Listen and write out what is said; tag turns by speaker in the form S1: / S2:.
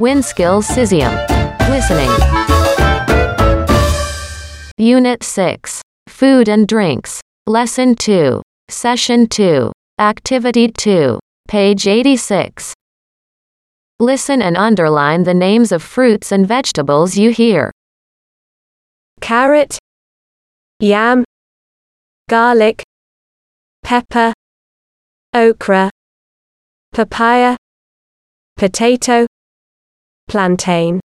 S1: WinSkills Cesium. Listening. Unit 6. Food and Drinks. Lesson 2. Session 2. Activity 2. Page 86. Listen and underline the names of fruits and vegetables you hear.
S2: Carrot, yam, garlic, pepper, okra, papaya, potato, plantain.